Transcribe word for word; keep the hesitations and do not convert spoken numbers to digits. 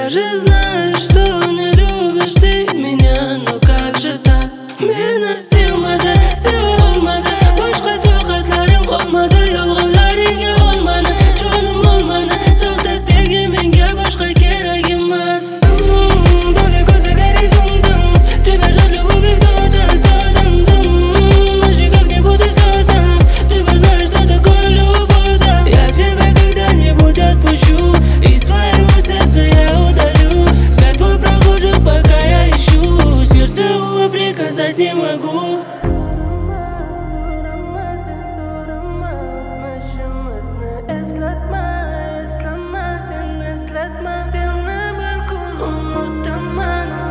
даже знаю, что не любишь ты меня. Но как же так? Meni sevmadi, seva olmadi. Boshqa toqatlarim qolmadi. Yolg'onlariga olmani, jonim olmani. Soxta sevgi menga boshqa kerak emas. Do'li ko'zaga rezundim, тебя любовь кто-то, кто-то. Нажигай буду слезам, ты бы знаешь, что такое любовь, да. Я тебя когда-нибудь отпущу, из своего сердца я удалю. Взгляд твой прохожу, пока я ищу. Сердце увы приказать не могу. Unutaman